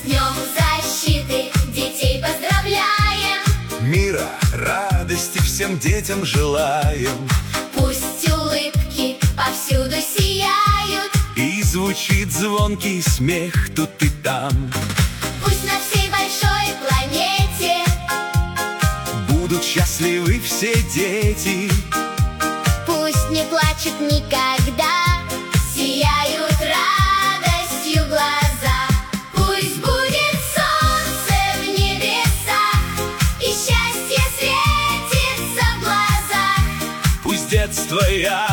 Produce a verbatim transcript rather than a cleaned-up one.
С Днем защиты детей поздравляем! Мира, радости всем детям желаем! Пусть улыбки повсюду сияют, и звучит звонкий смех тут и там. Пусть на всей большой планете будут счастливы все дети. Пусть не плачут никогда, сияют радостью глаза. Пусть будет солнце в небесах, и счастье светится в глазах. Пусть детство я